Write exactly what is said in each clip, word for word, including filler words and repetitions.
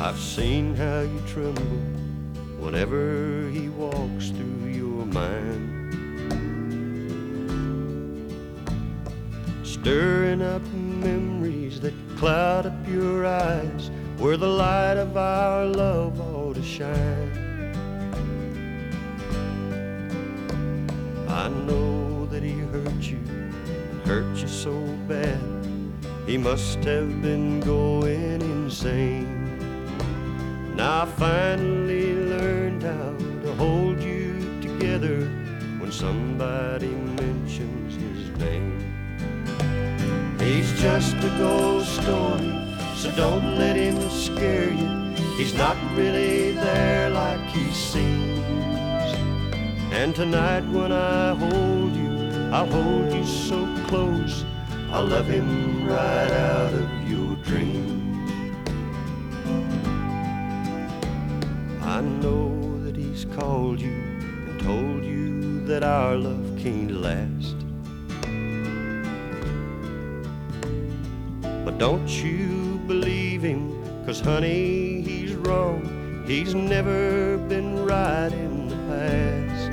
I've seen how you tremble whenever he walks through your mind, stirring up memories that cloud up your eyes where the light of our love ought to shine. I know that he hurt you and hurt you so bad, he must have been going insane. Now I finally learned how to hold you together when somebody mentions his name. He's just a ghost story, so don't let him scare you. He's not really there like he seems. And tonight when I hold you, I'll hold you so close, I'll love him right out of your dreams. I know that he's called you and told you that our love can't last, but don't you believe him, 'cause honey, he's wrong. He's never been right in the past.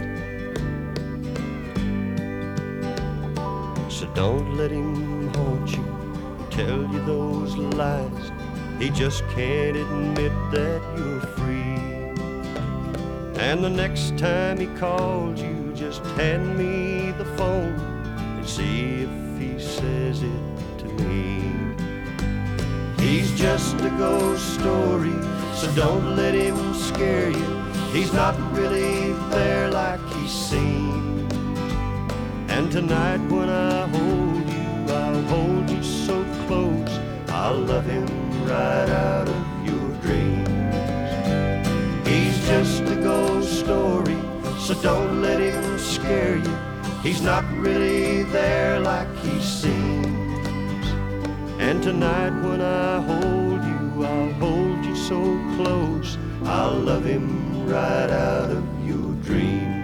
So don't let him haunt you, tell you those lies. He just can't admit that you're free. And the next time he calls you, just hand me the phone and see if he says it to me. He's just a ghost story, so don't let him scare you. He's not really there like he seems. And tonight when I hold you, I'll hold you so close, I'll love him right out of your dreams. He's just a ghost story, so don't let him scare you. He's not really there like he seems. And tonight when I hold you, I'll hold you so close, I'll love him right out of your dreams.